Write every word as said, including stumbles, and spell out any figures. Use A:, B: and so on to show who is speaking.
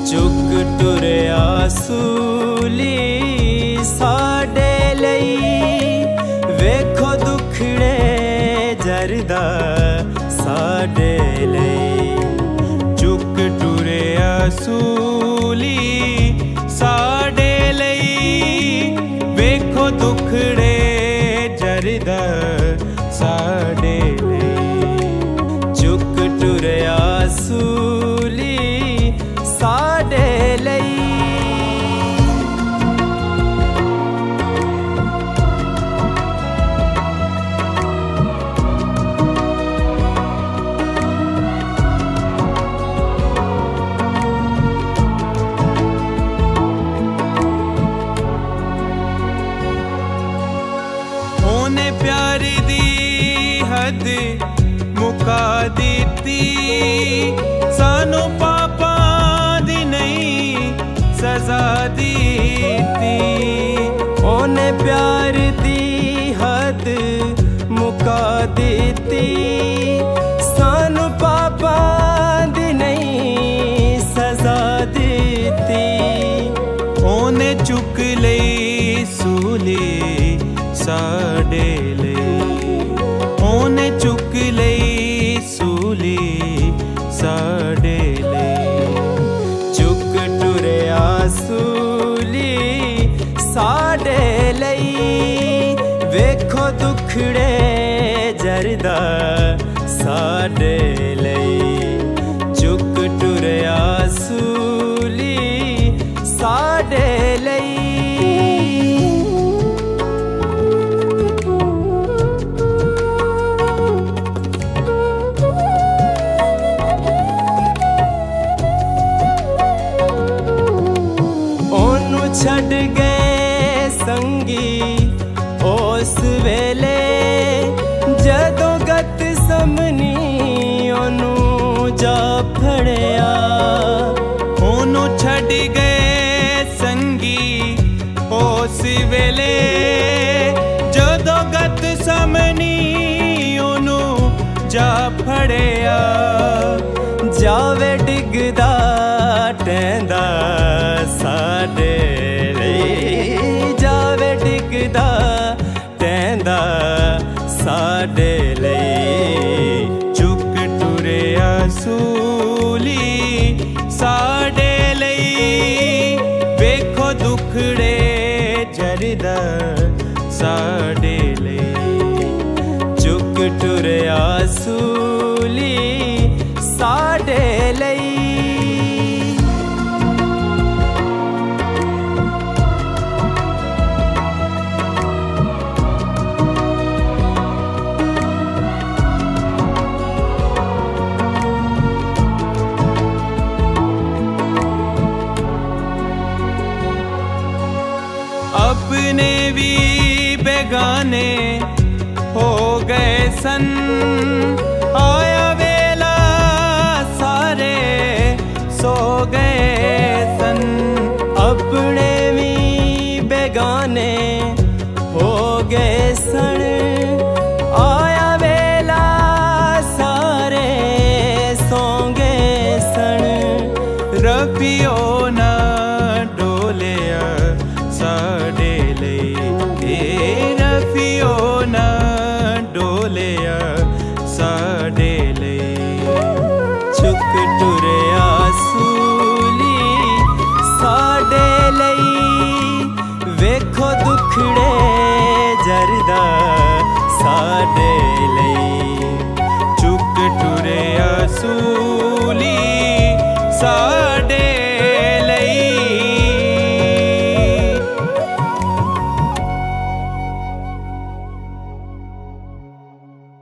A: चुक टुरिया सूली साडे लई, वेखो दुखड़े जरदा साडे लई। चुक टुरिया सूली साडे लई, वेखो दुखड़े जरदा साडे लई। चुक टुरिया सूली साडे लई। ओने प्यार दी हद मुका दिती, सानू पापा दी नहीं सजा दीती। ओने प्यार दी हद मुका दिती, सानू पापा दी नहीं सजा दीती। ओने चुक लई सूली साडे लई, ओने चुक लई सूली साडे लई। चुक टुरिया सूली साडे लई, वेखो दुखड़े जरदा साडे लई। चुक टुरिया सूली साडे लई। छड़ गए संगी उस वेले, जदों गत समनी ओनू जा फड़िया। ओनू छड़ गए संगी उस वेले, जदों गत समनी ओनू जा फड़िया। जावे डिगदा टैंदा साडे लई, जावे डिगदा टैंदा साडे लई। चुक टुरिया सूली साडे लई, वेखो दुखड़े जरदा साडे लई। चुक टुरिया सूली साडे लई। अपने भी बेगाने हो गए सन, आया वेला सारे सो गए सन। अपने भी बेगाने हो गए सन, आया वेला सारे सो गए सन। रफियो न